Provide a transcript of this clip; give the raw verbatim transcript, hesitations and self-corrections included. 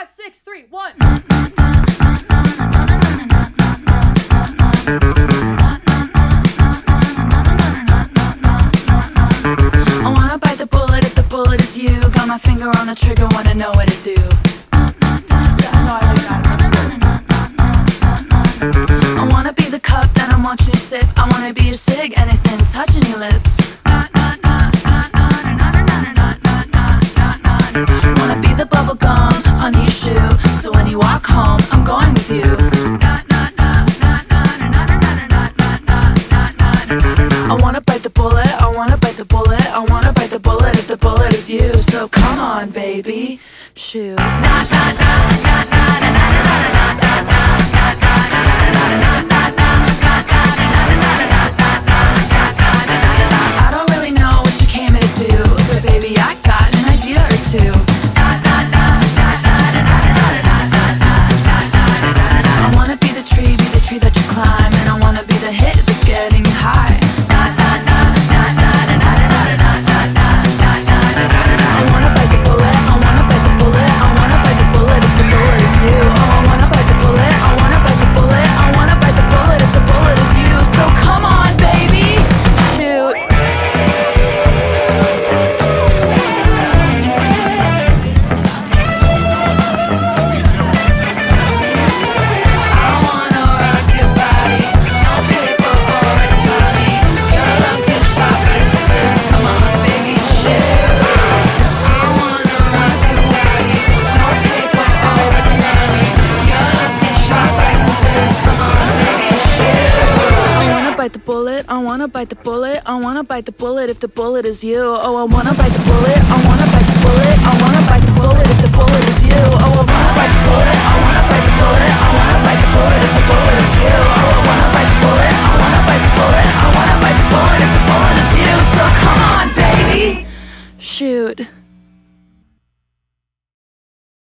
five, six, three, one. I wanna bite the bullet if the bullet is you. Got my finger on the trigger, wanna know what to do. I wanna be the cup that I'm watching you sip. I wanna be your cig, anything touching your lips. Wanna be the bubble gum under your shoe, so when you walk home, I'm going with you. I wanna bite the bullet, I wanna bite the bullet, I wanna bite the bullet if the bullet is you. So come on, baby, shoot. I don't really know what you came here to do, but baby, I got an idea or two. I wanna be the tree, be the tree that you climb, and I wanna be the hit that's getting you high. I wanna bite the bullet, I wanna bite the bullet, I wanna bite the bullet if the bullet is you. Oh, I wanna bite the bullet, I wanna bite the bullet, I wanna bite the bullet if the bullet is you. So come on, baby, shoot. I wanna rock your body, no paper or economy. Your love gets sharp like scissors, come on, baby, shoot. I wanna rock your body, no paper or economy. Your love gets sharp like scissors, come on, baby, shoot. I wanna bite the bullet, I wanna bite the bullet, I wanna bite the bullet if the bullet is you. Oh, I wanna bite the bullet, I wanna bite the bullet, I wanna bite the bullet if the bullet is you. Oh, I wanna bite the bullet, I wanna bite the bullet, I wanna bite the bullet if the bullet is you. Oh, I wanna bite the bullet, I wanna bite the bullet, I wanna bite the bullet if the bullet is you. So come on, baby, shoot.